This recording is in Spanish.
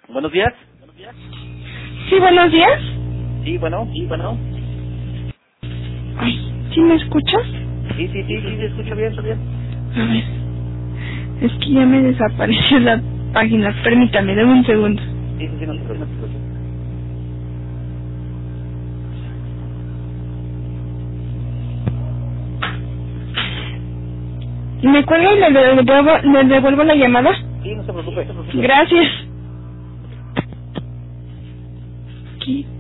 Buenos días. Sí, buenos días. Sí, bueno. Ay, ¿sí me escuchas? Sí, se escucha bien, está bien. A ver, es que ya me desapareció la página. Permítame, dame un segundo. Sí, no te preocupes. ¿Me cuelga y le devuelvo la llamada? Sí, no se preocupe. Gracias. Aquí.